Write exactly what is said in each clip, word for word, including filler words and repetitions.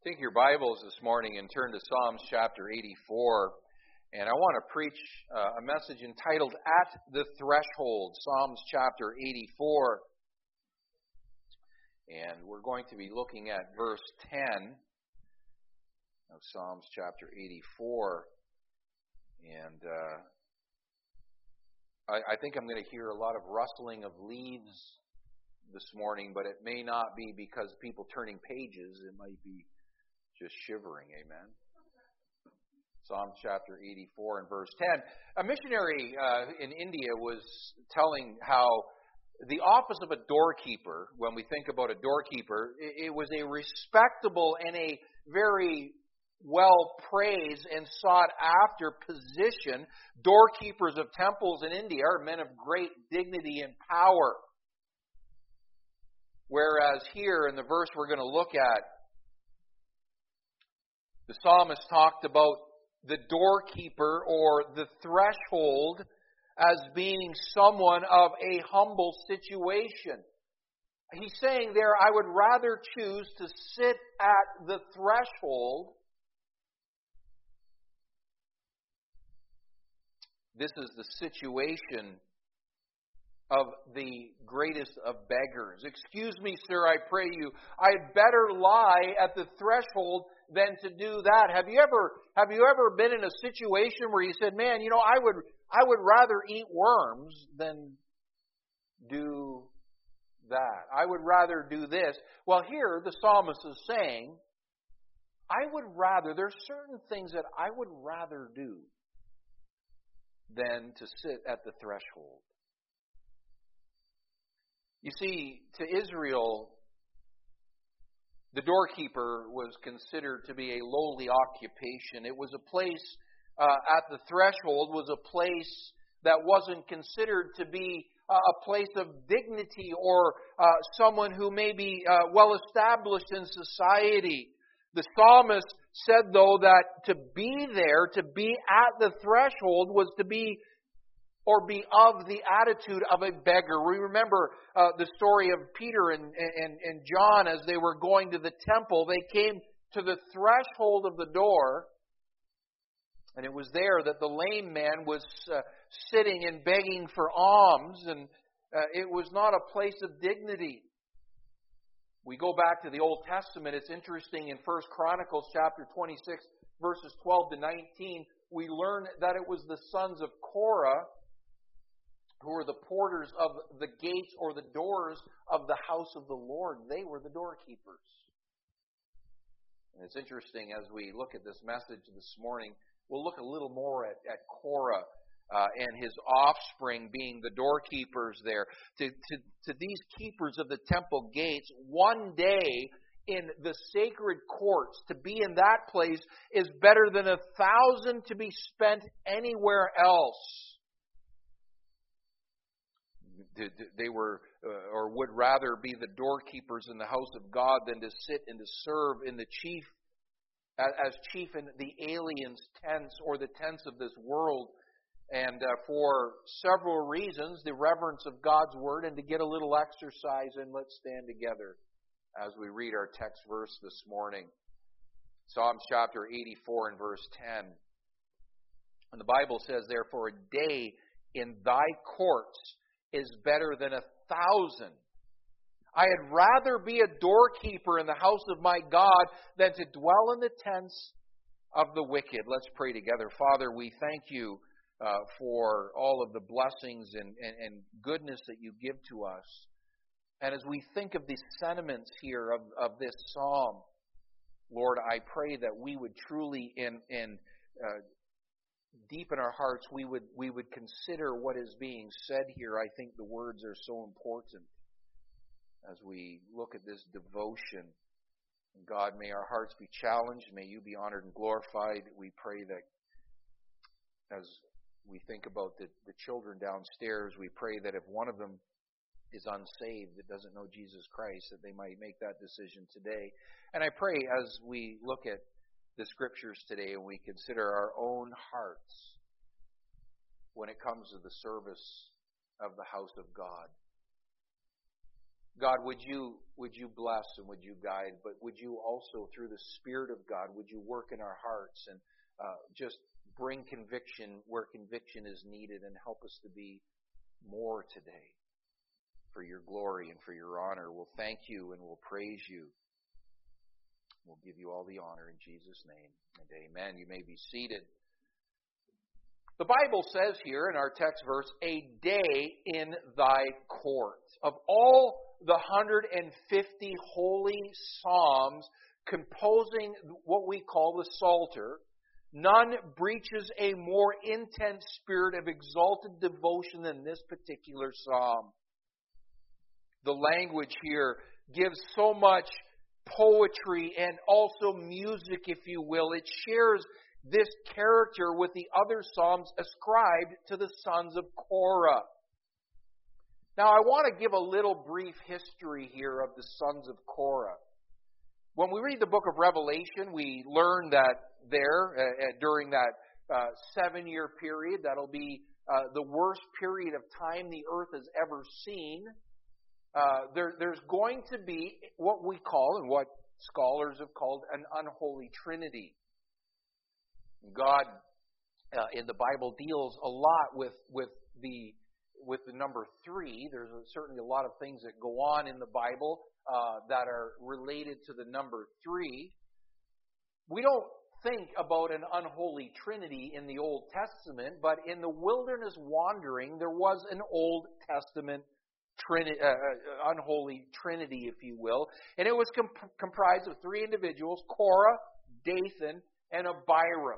Take your Bibles this morning and turn to Psalms chapter eighty-four. And I want to preach uh, a message entitled, At the Threshold, Psalms chapter eighty-four. And we're going to be looking at verse ten of Psalms chapter eighty-four. And uh, I, I think I'm going to hear a lot of rustling of leaves this morning, but it may not be because people turning pages. It might be just shivering, amen. Psalm chapter eighty-four and verse ten. A missionary uh, in India was telling how the office of a doorkeeper, when we think about a doorkeeper, it, it was a respectable and a very well praised and sought after position. Doorkeepers of temples in India are men of great dignity and power. Whereas here in the verse we're going to look at, the psalmist talked about the doorkeeper or the threshold as being someone of a humble situation. He's saying there, I would rather choose to sit at the threshold. This is the situation of the greatest of beggars. Excuse me, sir, I pray you, I'd better lie at the threshold than to do that. Have you ever have you ever been in a situation where you said, man, you know, I would I would rather eat worms than do that. I would rather do this. Well, here the psalmist is saying, I would rather, there's certain things that I would rather do than to sit at the threshold. You see, to Israel, the doorkeeper was considered to be a lowly occupation. It was a place uh, at the threshold, was a place that wasn't considered to be uh, a place of dignity or uh, someone who may be uh, well established in society. The psalmist said, though, that to be there, to be at the threshold, was to be or be of the attitude of a beggar. We remember uh, the story of Peter and, and, and John as they were going to the temple. They came to the threshold of the door, and it was there that the lame man was uh, sitting and begging for alms, and uh, it was not a place of dignity. We go back to the Old Testament. It's interesting in First Chronicles chapter twenty-six, verses twelve to nineteen, we learn that it was the sons of Korah who were the porters of the gates or the doors of the house of the Lord. They were the doorkeepers. And it's interesting as we look at this message this morning, we'll look a little more at, at Korah uh, and his offspring being the doorkeepers there. To, to, to these keepers of the temple gates, one day in the sacred courts, to be in that place is better than a thousand to be spent anywhere else. They were uh, or would rather be the doorkeepers in the house of God than to sit and to serve in the chief, as chief in the aliens' tents or the tents of this world. And uh, for several reasons, the reverence of God's Word and to get a little exercise. And let's stand together as we read our text verse this morning. Psalms chapter eighty-four and verse ten. And the Bible says, therefore, a day in thy courts is better than a thousand. I had rather be a doorkeeper in the house of my God than to dwell in the tents of the wicked. Let's pray together. Father, we thank you uh, for all of the blessings and, and, and goodness that you give to us. And as we think of the sentiments here of, of this psalm, Lord, I pray that we would truly in, in uh, deep in our hearts, we would we would consider what is being said here. I think the words are so important as we look at this devotion. God, may our hearts be challenged. May you be honored and glorified. We pray that as we think about the, the children downstairs, we pray that if one of them is unsaved, that doesn't know Jesus Christ, that they might make that decision today. And I pray as we look at the Scriptures today and we consider our own hearts when it comes to the service of the house of God, God, would you would you bless and would you guide, but would you also, through the Spirit of God, would you work in our hearts and uh, just bring conviction where conviction is needed and help us to be more today for your glory and for your honor. We'll thank you and we'll praise you. We'll give you all the honor in Jesus' name. And amen. You may be seated. The Bible says here in our text verse, a day in thy court. Of all the one hundred fifty holy psalms composing what we call the Psalter, none breaches a more intense spirit of exalted devotion than this particular psalm. The language here gives so much poetry and also music, if you will. It shares this character with the other psalms ascribed to the sons of Korah. Now, I want to give a little brief history here of the sons of Korah. When we read the book of Revelation, we learn that there, uh, during that uh, seven-year period, that'll be uh, the worst period of time the earth has ever seen. Uh, there, there's going to be what we call, and what scholars have called, an unholy trinity. God uh, in the Bible deals a lot with with the with the number three. There's certainly a lot of things that go on in the Bible uh, that are related to the number three. We don't think about an unholy trinity in the Old Testament, but in the wilderness wandering, there was an Old Testament Trinity, uh, unholy trinity, if you will, and it was comp- comprised of three individuals: Korah, Dathan, and Abiram.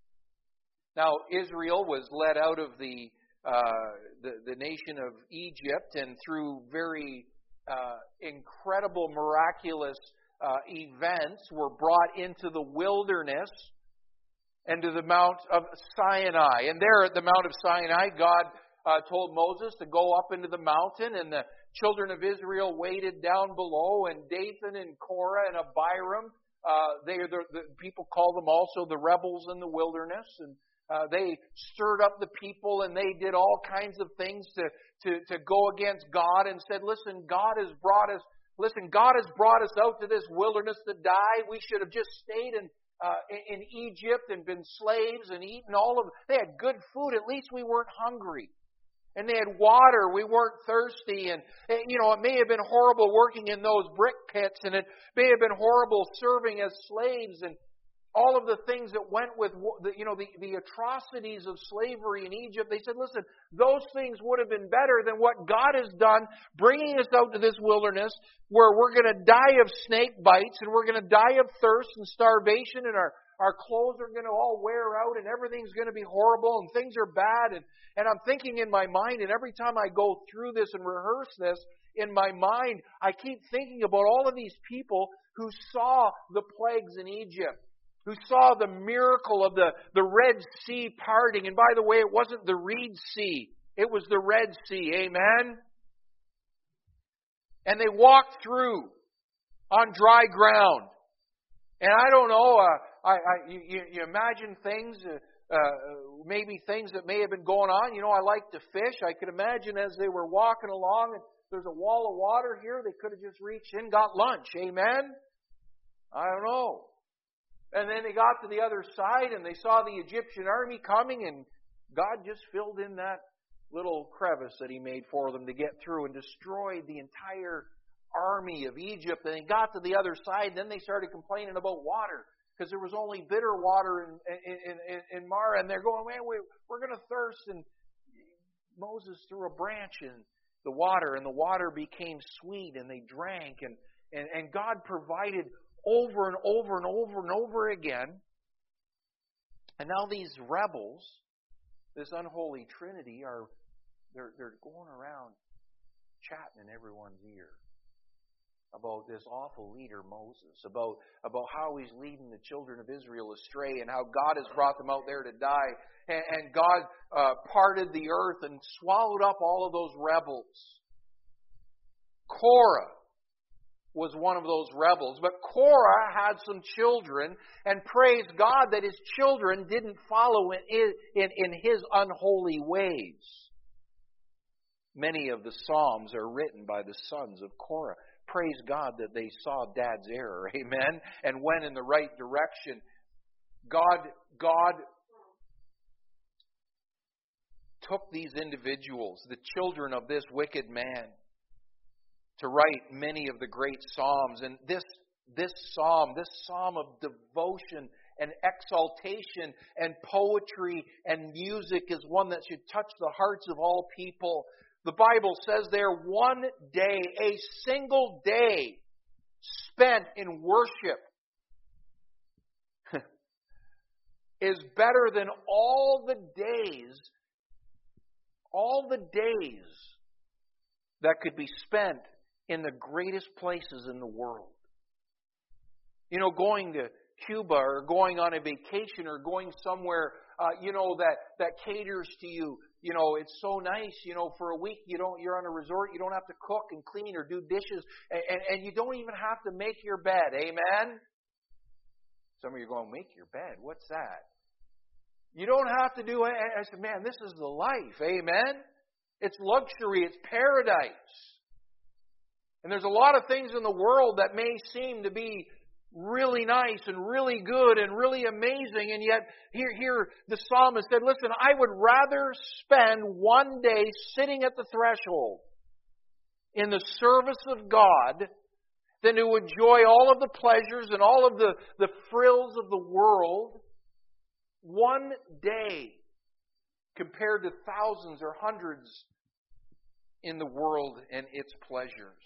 Now, Israel was led out of the uh, the, the nation of Egypt, and through very uh, incredible, miraculous uh, events, were brought into the wilderness and to the Mount of Sinai. And there at the Mount of Sinai, God uh, told Moses to go up into the mountain, and the children of Israel waited down below, and Dathan and Korah and Abiram, uh, they are the, the people call them also the rebels in the wilderness, and Uh, they stirred up the people, and they did all kinds of things to, to, to go against God, and said, listen, God has brought us, listen, God has brought us out to this wilderness to die. We should have just stayed in, uh, in Egypt and been slaves and eaten all of it. They had good food. At least we weren't hungry. And they had water. We weren't thirsty. And, you know, it may have been horrible working in those brick pits, and it may have been horrible serving as slaves, and all of the things that went with, the, you know, the, the atrocities of slavery in Egypt. They said, listen, those things would have been better than what God has done, bringing us out to this wilderness where we're going to die of snake bites, and we're going to die of thirst and starvation, and our, our clothes are going to all wear out, and everything's going to be horrible, and things are bad. And, and I'm thinking in my mind, and every time I go through this and rehearse this, in my mind, I keep thinking about all of these people who saw the plagues in Egypt, who saw the miracle of the, the Red Sea parting. And by the way, it wasn't the Reed Sea. It was the Red Sea. Amen? And they walked through on dry ground. And I don't know, uh, I, I, you, you imagine things, uh, uh, maybe things that may have been going on. You know, I like to fish. I could imagine as they were walking along, and there's a wall of water here, they could have just reached in, got lunch. Amen? I don't know. And then they got to the other side, and they saw the Egyptian army coming, and God just filled in that little crevice that He made for them to get through, and destroyed the entire army of Egypt. And they got to the other side, and then they started complaining about water, because there was only bitter water in, in, in, in Marah, and they're going, man, we, we're going to thirst. And Moses threw a branch in the water, and the water became sweet, and they drank, and, and, and God provided over and over and over and over again. And now these rebels, this unholy trinity, are they're they're going around chatting in everyone's ear about this awful leader Moses, about about how he's leading the children of Israel astray, and how God has brought them out there to die, and, and God uh, parted the earth and swallowed up all of those rebels. Korah was one of those rebels. But Korah had some children, and praise God that his children didn't follow in, in, in his unholy ways. Many of the Psalms are written by the sons of Korah. Praise God that they saw Dad's error, amen, and went in the right direction. God, God took these individuals, the children of this wicked man, to write many of the great Psalms. And this, this Psalm, this Psalm of devotion and exaltation and poetry and music is one that should touch the hearts of all people. The Bible says there, one day, a single day spent in worship is better than all the days, all the days that could be spent in the greatest places in the world. You know, going to Cuba or going on a vacation or going somewhere, uh, you know, that, that caters to you. You know, it's so nice, you know, for a week you don't, you're on a resort, you don't have to cook and clean or do dishes, and, and, and you don't even have to make your bed. Amen? Some of you are going, make your bed? What's that? You don't have to do it. I said, man, this is the life. Amen? It's luxury. It's paradise. And there's a lot of things in the world that may seem to be really nice and really good and really amazing. And yet, here, here the psalmist said, listen, I would rather spend one day sitting at the threshold in the service of God than to enjoy all of the pleasures and all of the, the frills of the world. One day compared to thousands or hundreds in the world and its pleasures.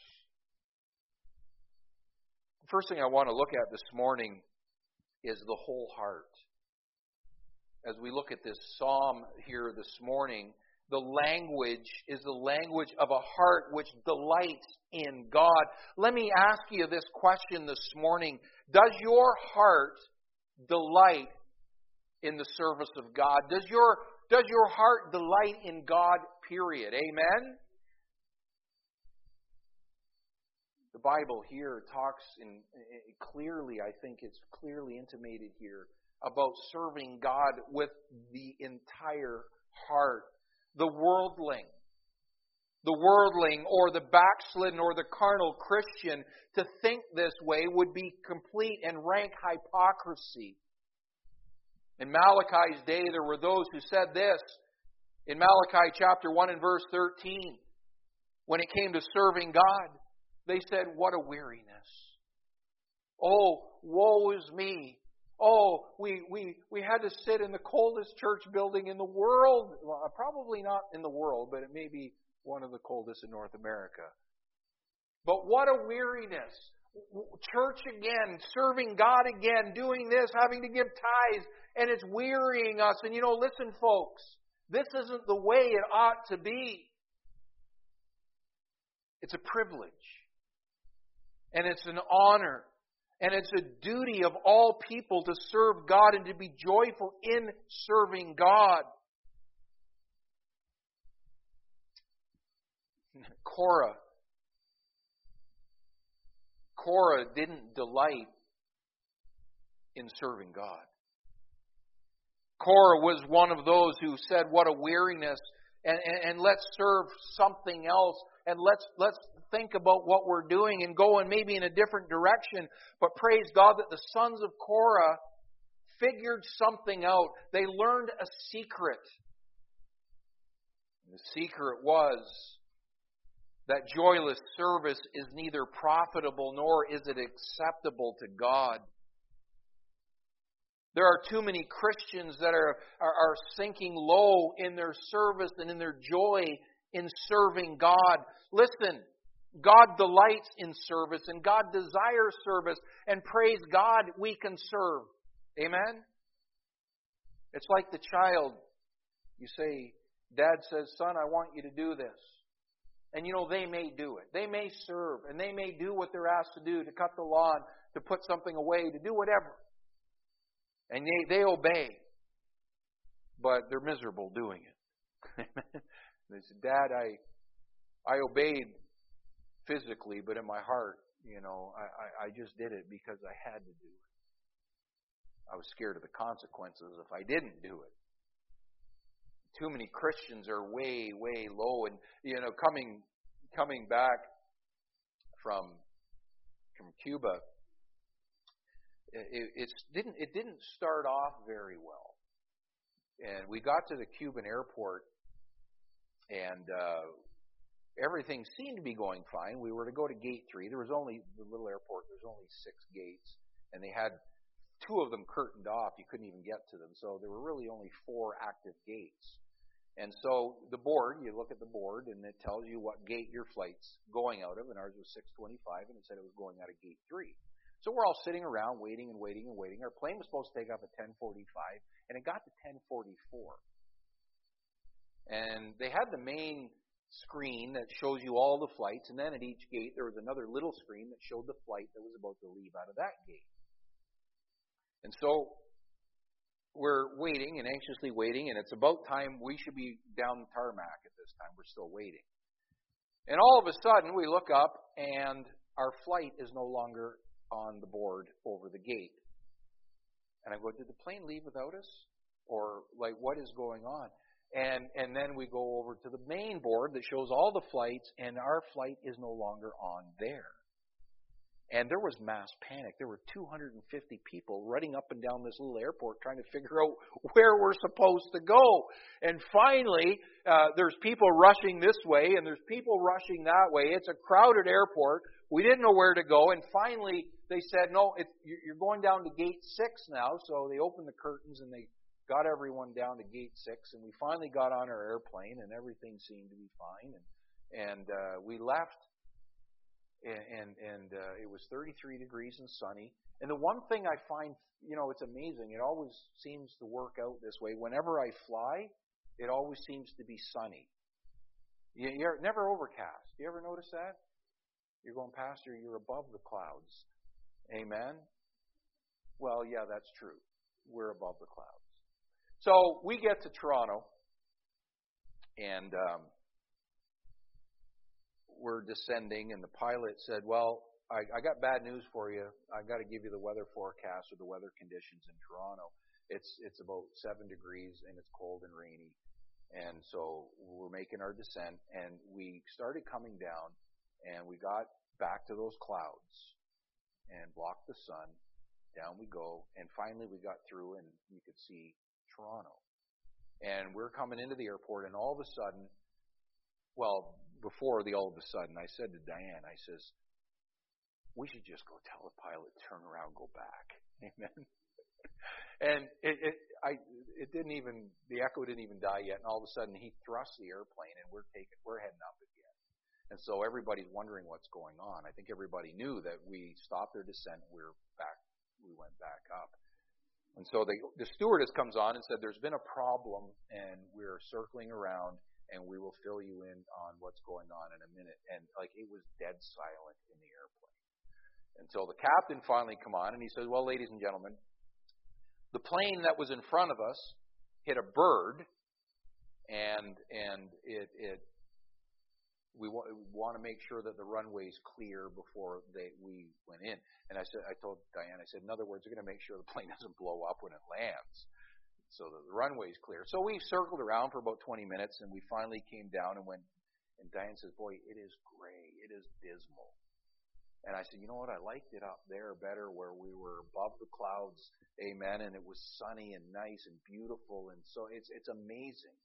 The first thing I want to look at this morning is the whole heart. As we look at this psalm here this morning, the language is the language of a heart which delights in God. Let me ask you this question this morning. Does your heart delight in the service of God? Does your, does your heart delight in God, period? Amen? The Bible here talks in, in clearly, I think it's clearly intimated here, about serving God with the entire heart. The worldling, the worldling or the backslidden or the carnal Christian, to think this way would be complete and rank hypocrisy. In Malachi's day, there were those who said this in Malachi chapter one and verse thirteen. When it came to serving God, they said, what a weariness. Oh, woe is me. Oh, we, we, we had to sit in the coldest church building in the world. Well, probably not in the world, but it may be one of the coldest in North America. But what a weariness. Church again, serving God again, doing this, having to give tithes, and it's wearying us. And you know, listen folks, this isn't the way it ought to be. It's a privilege. And it's an honor. And it's a duty of all people to serve God and to be joyful in serving God. Korah. Korah didn't delight in serving God. Korah was one of those who said, what a weariness, and, and, and let's serve something else, and let's let's think about what we're doing and go in maybe in a different direction. But praise God that the sons of Korah figured something out. They learned a secret. The secret was that joyless service is neither profitable nor is it acceptable to God. There are too many Christians that are, are, are sinking low in their service and in their joy in serving God. Listen, God delights in service and God desires service, and praise God we can serve. Amen? It's like the child. You say, Dad says, son, I want you to do this. And you know, they may do it. They may serve and they may do what they're asked to do, to cut the lawn, to put something away, to do whatever. And they, they obey. But they're miserable doing it. They said, Dad, I I obeyed physically, but in my heart, you know, I, I, I just did it because I had to do it. I was scared of the consequences if I didn't do it. too many Christians are way, way low. And, you know, coming coming back from from Cuba, it, it didn't it didn't start off very well. And we got to the Cuban airport, and uh, everything seemed to be going fine. We were to go to gate three. There was only the little airport. There was only six gates, and they had two of them curtained off. You couldn't even get to them. So there were really only four active gates. And so the board, you look at the board, and it tells you what gate your flight's going out of, and ours was six twenty-five, and it said it was going out of gate three. So we're all sitting around waiting and waiting and waiting. Our plane was supposed to take off at ten forty-five, and it got to ten forty-four. And they had the main screen that shows you all the flights, and then at each gate there was another little screen that showed the flight that was about to leave out of that gate. And so we're waiting and anxiously waiting, and it's about time we should be down the tarmac at this time. We're still waiting. And all of a sudden we look up, and our flight is no longer on the board over the gate. And I go, did the plane leave without us? Or, like, what is going on? And and then we go over to the main board that shows all the flights, and our flight is no longer on there. And there was mass panic. There were two hundred fifty people running up and down this little airport trying to figure out where we're supposed to go. And finally, uh, there's people rushing this way, and there's people rushing that way. It's a crowded airport. We didn't know where to go. And finally, they said, no, it, you're going down to gate six now. So they opened the curtains, and they got everyone down to gate six. And we finally got on our airplane, and everything seemed to be fine. And, and uh, we left. And and uh, it was thirty-three degrees and sunny. And the one thing I find, you know, it's amazing. It always seems to work out this way. Whenever I fly, it always seems to be sunny. You, you're never overcast. You ever notice that? You're going past or you're above the clouds. Amen? Well, yeah, that's true. We're above the clouds. So we get to Toronto, and Um, we're descending, and the pilot said, well, I, I got bad news for you. I got to give you the weather forecast or the weather conditions in Toronto. It's it's about seven degrees, and it's cold and rainy. And so we're making our descent, and we started coming down, and we got back to those clouds and blocked the sun. Down we go, and finally we got through, and you could see Toronto. And we're coming into the airport, and all of a sudden, well, before the all of a sudden, I said to Diane, I says, we should just go tell the pilot to turn around and go back. Amen. And it, it, I, it didn't even, the echo didn't even die yet. And all of a sudden, he thrusts the airplane, and we're taking, we're heading up again. And so everybody's wondering what's going on. I think everybody knew that we stopped their descent. We're back. We went back up. And so the, the stewardess comes on and said, there's been a problem, and we're circling around, and we will fill you in on what's going on in a minute. And like it was dead silent in the airplane until the captain finally come on, and he says, well, ladies and gentlemen, the plane that was in front of us hit a bird, and and it it we, wa- we want to make sure that the runway's clear before they we went in. And I said, I told Diane, I said, in other words, we're going to make sure the plane doesn't blow up when it lands, so that the runway's clear. So we circled around for about twenty minutes, and we finally came down and went, and Diane says, boy, it is gray. It is dismal. And I said, you know what? I liked it up there better where we were above the clouds, amen, and it was sunny and nice and beautiful, and so it's it's amazing.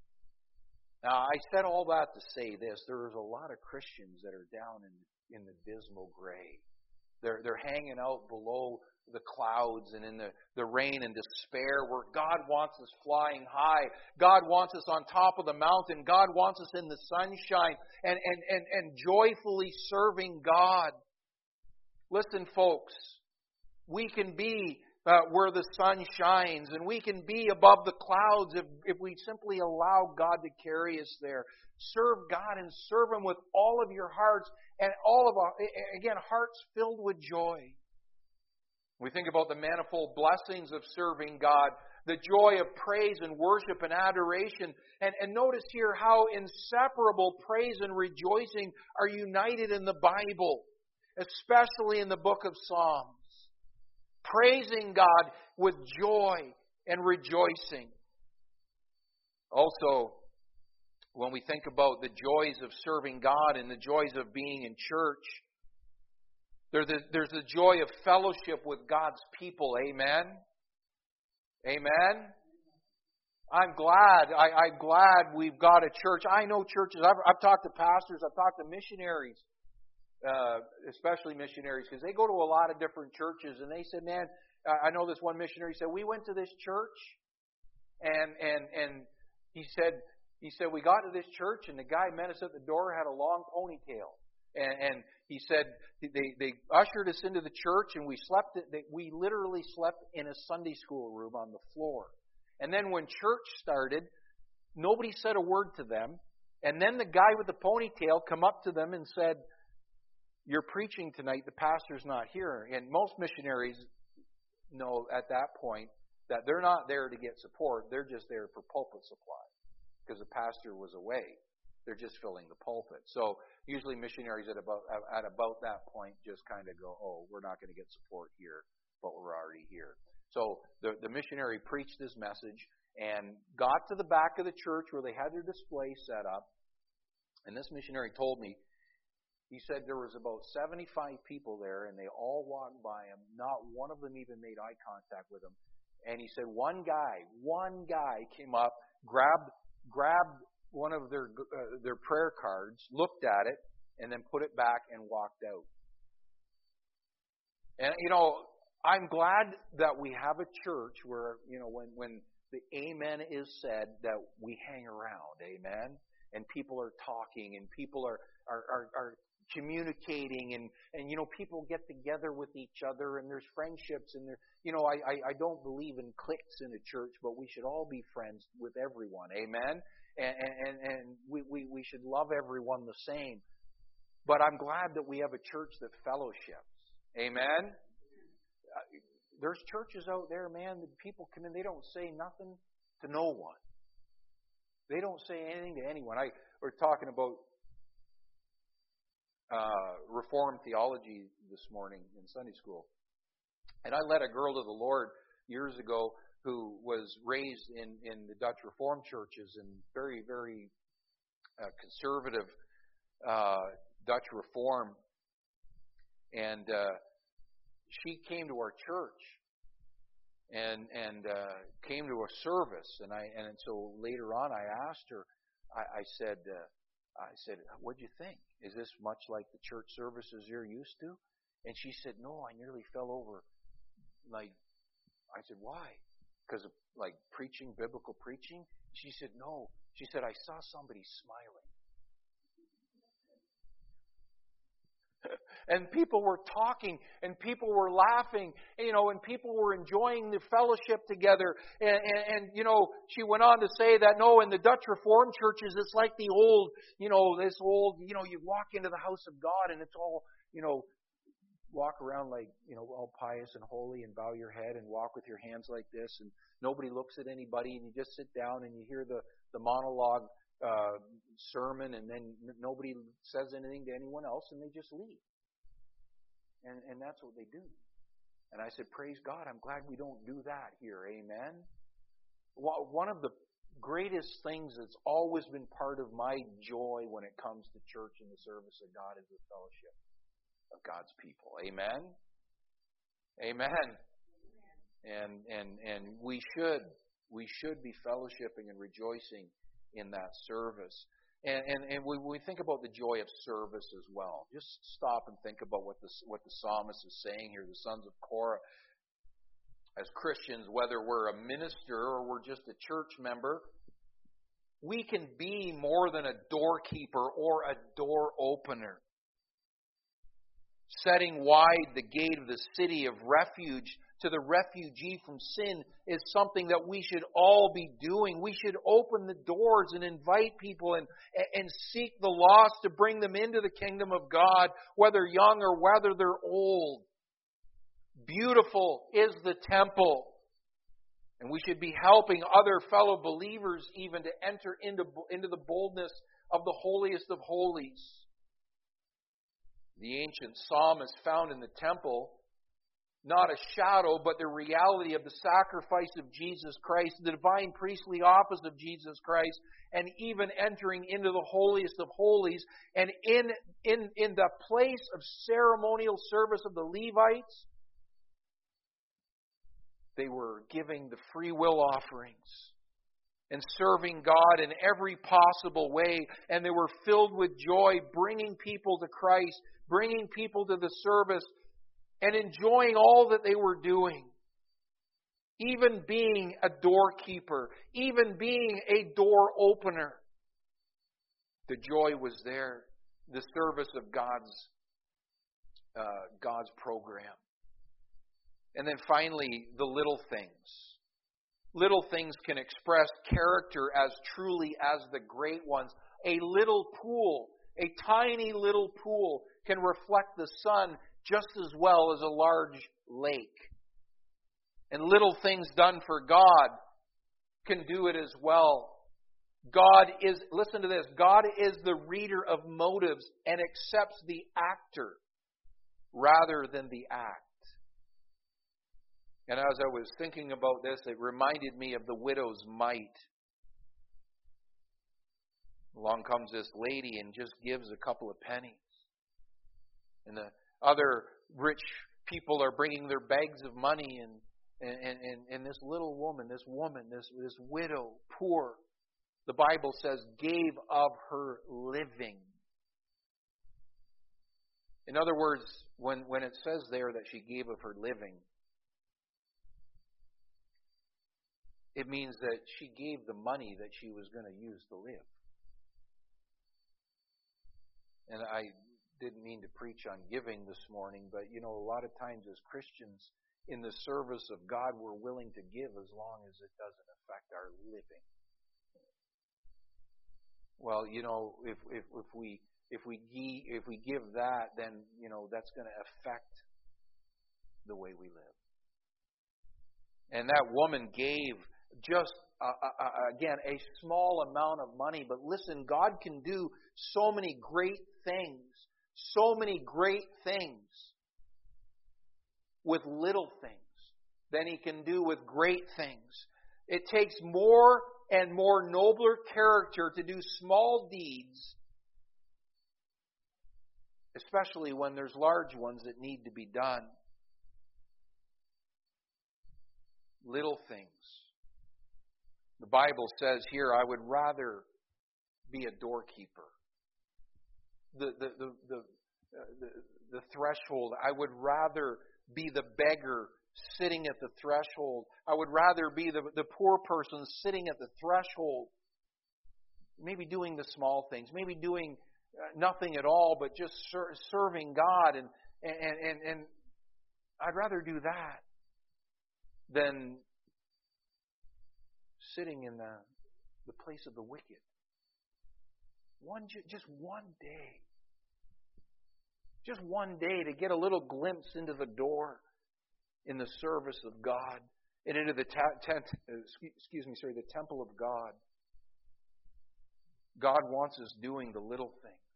Now, I said all that to say this. There's a lot of Christians that are down in, in the dismal gray. They're, they're hanging out below the clouds and in the, the rain and despair, where God wants us flying high. God wants us on top of the mountain. God wants us in the sunshine and, and, and, and joyfully serving God. Listen, folks, we can be uh, where the sun shines, and we can be above the clouds if, if we simply allow God to carry us there. Serve God and serve Him with all of your hearts, and all of our, again, hearts filled with joy. We think about the manifold blessings of serving God, the joy of praise and worship and adoration. And, and notice here how inseparable praise and rejoicing are united in the Bible, especially in the book of Psalms. Praising God with joy and rejoicing. Also, when we think about the joys of serving God and the joys of being in church, there's the, there's the joy of fellowship with God's people. Amen? Amen? I'm glad. I, I'm glad we've got a church. I know churches. I've, I've talked to pastors. I've talked to missionaries, uh, especially missionaries, because they go to a lot of different churches. And they said, man, I know this one missionary said, we went to this church, and and and he said, he said, we got to this church, and the guy met us at the door, had a long ponytail. And, and he said, they, they ushered us into the church, and we slept, they, we literally slept in a Sunday school room on the floor. And then when church started, nobody said a word to them. And then the guy with the ponytail come up to them and said, you're preaching tonight, the pastor's not here. And most missionaries know at that point that they're not there to get support, they're just there for pulpit supply. Because the pastor was away. They're just filling the pulpit. So usually missionaries at about at about that point just kind of go, oh, we're not going to get support here, but we're already here. So the, the missionary preached his message and got to the back of the church where they had their display set up. And this missionary told me, he said there was about seventy-five people there, and they all walked by him. Not one of them even made eye contact with him. And he said one guy, one guy came up, grabbed grabbed one of their uh, their prayer cards, looked at it, and then put it back and walked out. And, you know, I'm glad that we have a church where, you know, when, when the amen is said, that we hang around, amen? And people are talking, and people are, are, are, are communicating, and, and, you know, people get together with each other, and there's friendships, and there, you know, I, I, I don't believe in cliques in a church, but we should all be friends with everyone, amen? And, and, and we, we, we should love everyone the same. But I'm glad that we have a church that fellowships, amen? There's churches out there, man, that people come in, they don't say nothing to no one. They don't say anything to anyone. I we're talking about uh, Reformed theology this morning in Sunday school. And I led a girl to the Lord years ago who was raised in, in the Dutch Reformed churches and very, very uh, conservative uh, Dutch Reform. And uh, she came to our church and and uh, came to a service. And I and so later on I asked her, I, I said, uh, I said, what'd you think? Is this much like the church services you're used to? And she said, no, I nearly fell over. Like, I said, why? Because of, like, preaching, biblical preaching? She said, no. She said, I saw somebody smiling. And people were talking, and people were laughing, you know, and people were enjoying the fellowship together. And, and, and, you know, she went on to say that, no, in the Dutch Reformed churches, it's like the old, you know, this old, you know, you walk into the house of God, and it's all, you know, walk around like, you know, all pious and holy, and bow your head and walk with your hands like this, and nobody looks at anybody, and you just sit down and you hear the, the monologue uh, sermon, and then nobody says anything to anyone else, and they just leave. And, and that's what they do. And I said, praise God, I'm glad we don't do that here. Amen? One of the greatest things that's always been part of my joy when it comes to church and the service of God is the fellowship of God's people. Amen? Amen. And and and we should we should be fellowshipping and rejoicing in that service. And, and, and we, we think about the joy of service as well. Just stop and think about what the, what the psalmist is saying here, the sons of Korah. As Christians, whether we're a minister or we're just a church member, we can be more than a doorkeeper or a door opener. Setting wide the gate of the city of refuge to the refugee from sin is something that we should all be doing. We should open the doors and invite people and, and seek the lost to bring them into the kingdom of God, whether young or whether they're old. Beautiful is the temple. And we should be helping other fellow believers even to enter into, into the boldness of the holiest of holies. The ancient psalmist found in the temple not a shadow, but the reality of the sacrifice of Jesus Christ, the divine priestly office of Jesus Christ, and even entering into the holiest of holies. And in, in, in the place of ceremonial service of the Levites, they were giving the free will offerings and serving God in every possible way. And they were filled with joy, bringing people to Christ, bringing people to the service, and enjoying all that they were doing. Even being a doorkeeper, even being a door opener. The joy was there. The service of God's, uh, God's program. And then finally, the little things. Little things can express character as truly as the great ones. A little pool, a tiny little pool, can reflect the sun just as well as a large lake. And little things done for God can do it as well. God is, listen to this, God is the reader of motives and accepts the actor rather than the act. And as I was thinking about this, it reminded me of the widow's mite. Along comes this lady and just gives a couple of pennies. And the other rich people are bringing their bags of money, and and, and, and this little woman, this woman, this, this widow, poor, the Bible says, gave of her living. In other words, when, when it says there that she gave of her living, it means that she gave the money that she was going to use to live. And I didn't mean to preach on giving this morning, but you know, a lot of times as Christians, in the service of God, we're willing to give as long as it doesn't affect our living. Well, you know, if if, if we if we if we give that, then you know that's going to affect the way we live. And that woman gave just uh, uh, again a small amount of money, but listen, God can do so many great things, so many great things with little things than He can do with great things. It takes more and more nobler character to do small deeds, especially when there's large ones that need to be done. Little things. The Bible says here, I would rather be a doorkeeper. The the the the, uh, the, the threshold. I would rather be the beggar sitting at the threshold. I would rather be the, the poor person sitting at the threshold. Maybe doing the small things. Maybe doing uh, nothing at all, but just ser- serving God. And, and, and, and I'd rather do that than sitting in the, the place of the wicked. One, just one day. Just one day to get a little glimpse into the door in the service of God and into the ta- tent, excuse me, sorry, the temple of God. God wants us doing the little things.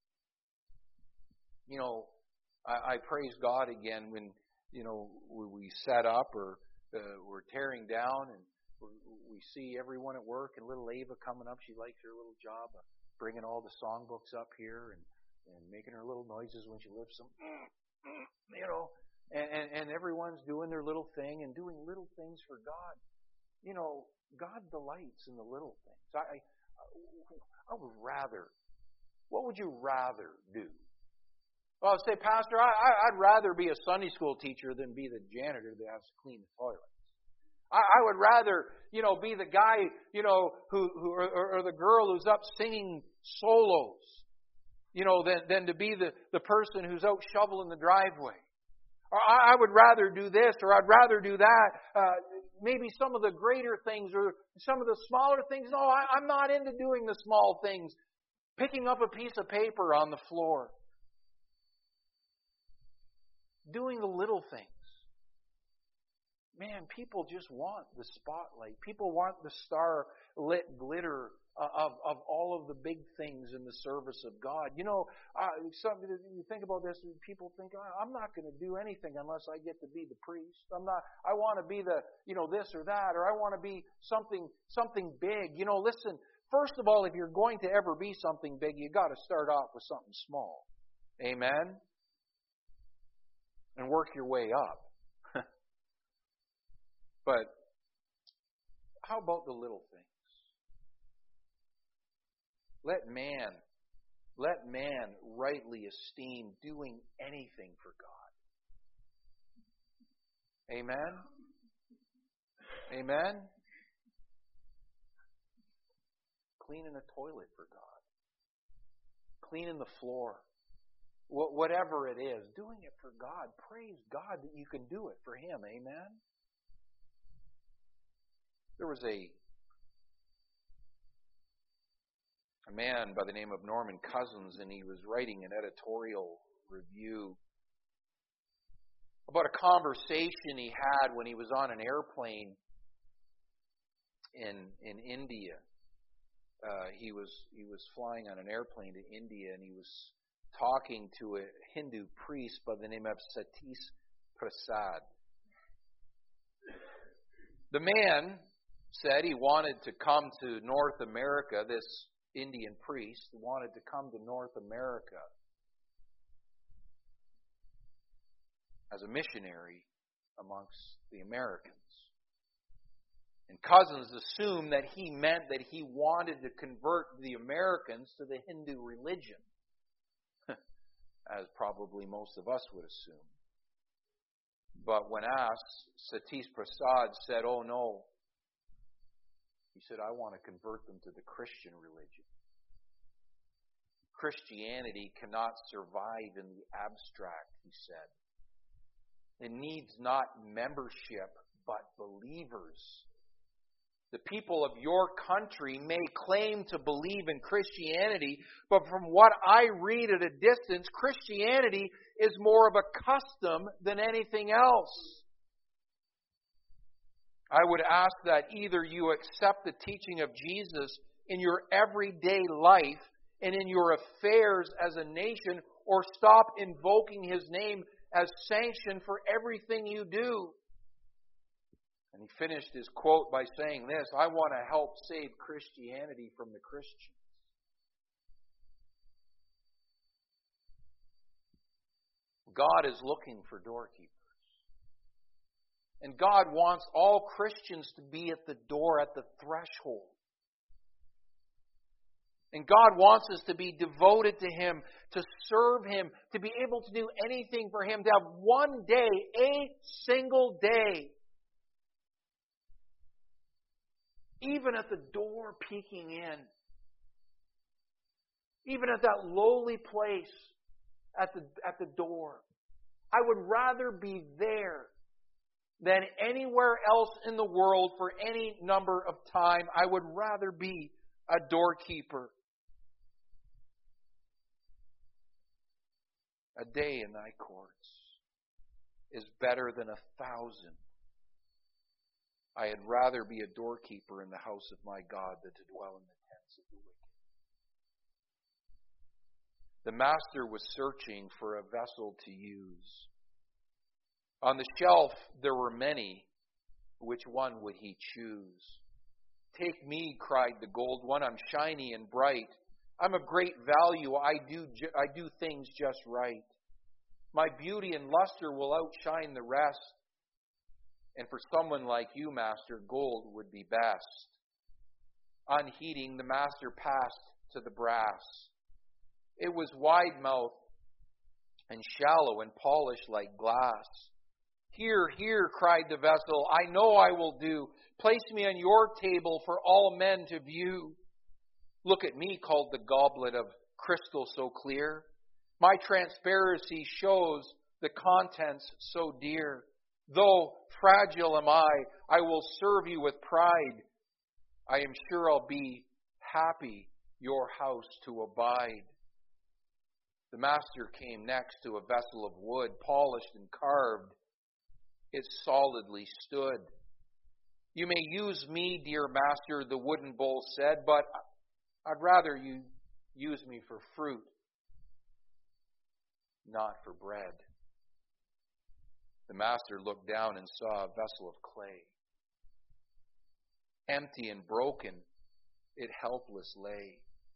You know, I, I praise God again when, you know, we set up or uh, we're tearing down and we see everyone at work and little Ava coming up. She likes her little job of bringing all the songbooks up here and and making her little noises when she lifts them, you know, and, and, and everyone's doing their little thing and doing little things for God. You know, God delights in the little things. I, I, I would rather, what would you rather do? Well, I'd say, Pastor, I, I'd rather be a Sunday school teacher than be the janitor that has to clean the toilets. I, I would rather, you know, be the guy, you know, who, who or, or the girl who's up singing solos. You know, than, than to be the, the person who's out shoveling the driveway. Or I, I would rather do this, or I'd rather do that. Uh, maybe some of the greater things, or some of the smaller things. No, I, I'm not into doing the small things. Picking up a piece of paper on the floor. Doing the little things. Man, people just want the spotlight. People want the star-lit glitter of, of all of the big things in the service of God. You know, uh, some, you think about this, people think, I'm not going to do anything unless I get to be the priest. I'm not, I want to be the, you know, this or that, or I want to be something, something big. You know, listen, first of all, if you're going to ever be something big, you got to start off with something small. Amen? And work your way up. But how about the little things? Let man, let man rightly esteem doing anything for God. Amen? Amen? Cleaning a toilet for God. Cleaning the floor. Wh- whatever it is, doing it for God. Praise God that you can do it for Him. Amen? There was a a man by the name of Norman Cousins, and he was writing an editorial review about a conversation he had when he was on an airplane in in India. Uh, he was he was flying on an airplane to India, and he was talking to a Hindu priest by the name of Satish Prasad. The man said he wanted to come to North America. This Indian priest wanted to come to North America as a missionary amongst the Americans. And Cousins assumed that he meant that he wanted to convert the Americans to the Hindu religion, as probably most of us would assume. But when asked, Satish Prasad said, oh no. He said, I want to convert them to the Christian religion. Christianity cannot survive in the abstract, he said. It needs not membership, but believers. The people of your country may claim to believe in Christianity, but from what I read at a distance, Christianity is more of a custom than anything else. I would ask that either you accept the teaching of Jesus in your everyday life and in your affairs as a nation, or stop invoking His name as sanction for everything you do. And he finished his quote by saying this, I want to help save Christianity from the Christians. God is looking for doorkeepers. And God wants all Christians to be at the door, at the threshold. And God wants us to be devoted to Him, to serve Him, to be able to do anything for Him, to have one day, a single day, even at the door peeking in, even at that lowly place at the, at the door. I would rather be there than anywhere else in the world for any number of time. I would rather be a doorkeeper. A day in thy courts is better than a thousand. I had rather be a doorkeeper in the house of my God than to dwell in the tents of the wicked. The master was searching for a vessel to use. On the shelf there were many. Which one would he choose? Take me, cried the gold one. I'm shiny and bright. I'm of great value. I do, I do things just right. My beauty and luster will outshine the rest. And for someone like you, master, gold would be best. Unheeding, the master passed to the brass. It was wide-mouthed and shallow and polished like glass. Here, here, cried the vessel, I know I will do. Place me on your table for all men to view. Look at me, called the goblet of crystal so clear. My transparency shows the contents so dear. Though fragile am I, I will serve you with pride. I am sure I'll be happy your house to abide. The master came next to a vessel of wood, polished and carved. It solidly stood. You may use me, dear master, the wooden bowl said, but I'd rather you use me for fruit, not for bread. The master looked down and saw a vessel of clay. Empty and broken, it helpless lay.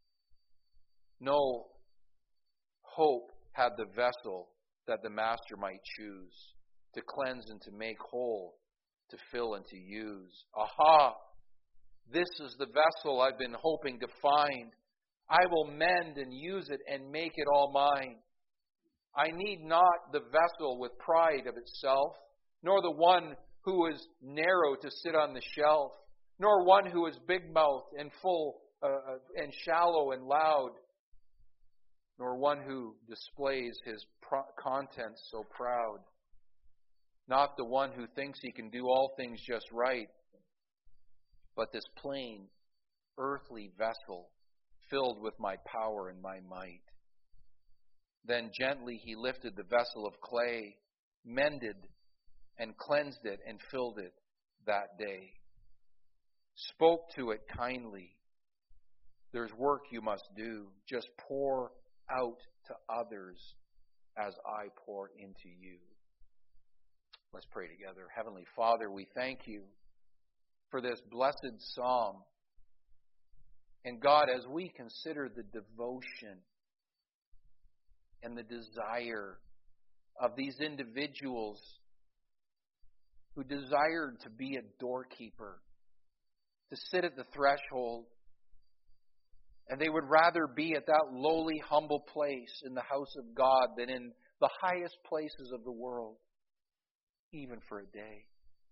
No hope had the vessel that the master might choose to cleanse and to make whole, to fill and to use. Aha! This is the vessel I've been hoping to find. I will mend and use it and make it all mine. I need not the vessel with pride of itself, nor the one who is narrow to sit on the shelf, nor one who is big-mouthed and full uh, and shallow and loud, nor one who displays his pro- contents so proud. Not the one who thinks he can do all things just right, but this plain, earthly vessel filled with my power and my might. Then gently he lifted the vessel of clay, mended and cleansed it and filled it that day. Spoke to it kindly. There's work you must do. Just pour out to others as I pour into you. Let's pray together. Heavenly Father, we thank you for this blessed psalm. And God, as we consider the devotion and the desire of these individuals who desired to be a doorkeeper, to sit at the threshold, and they would rather be at that lowly, humble place in the house of God than in the highest places of the world, even for a day.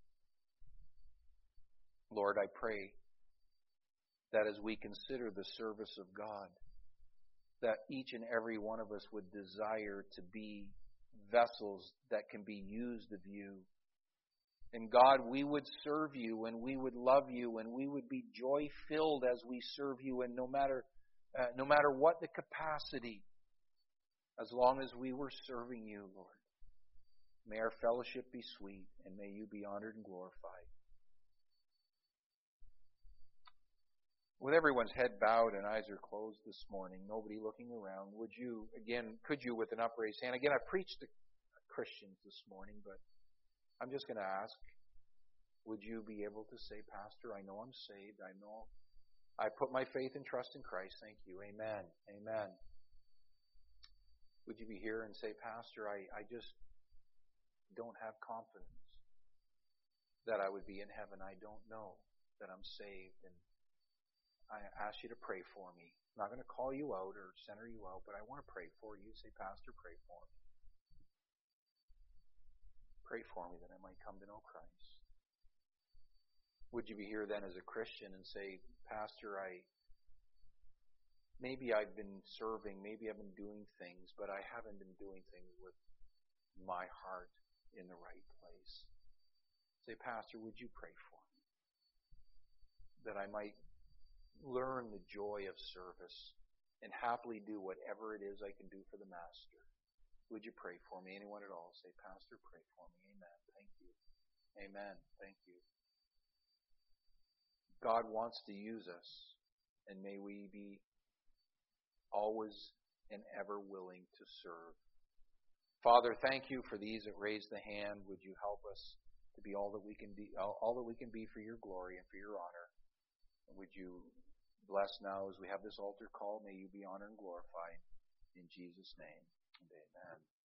Lord, I pray that as we consider the service of God, that each and every one of us would desire to be vessels that can be used of you. And God, we would serve you and we would love you and we would be joy-filled as we serve you, and no matter uh, no matter what the capacity, as long as we were serving you, Lord. May our fellowship be sweet and may you be honored and glorified. With everyone's head bowed and eyes are closed this morning, nobody looking around, would you, again, could you with an upraised hand, again, I preached to Christians this morning, but I'm just going to ask, would you be able to say, Pastor, I know I'm saved, I know I put my faith and trust in Christ, thank you, amen, amen. Would you be here and say, Pastor, I, I just don't have confidence that I would be in heaven, I don't know that I'm saved, and I ask you to pray for me. I'm not going to call you out or center you out, but I want to pray for you. Say, Pastor, pray for me. Pray for me that I might come to know Christ. Would you be here then as a Christian and say, Pastor, I maybe I've been serving, maybe I've been doing things, but I haven't been doing things with my heart in the right place. Say, Pastor, would you pray for me that I might learn the joy of service and happily do whatever it is I can do for the Master. Would you pray for me? Anyone at all? Say, Pastor, pray for me. Amen. Thank you. Amen. Thank you. God wants to use us, and may we be always and ever willing to serve. Father, thank you for these that raised the hand. Would you help us to be all that we can be, all that we can be for your glory and for your honor? And would you bless now as we have this altar call. May you be honored and glorified. In Jesus' name, and amen.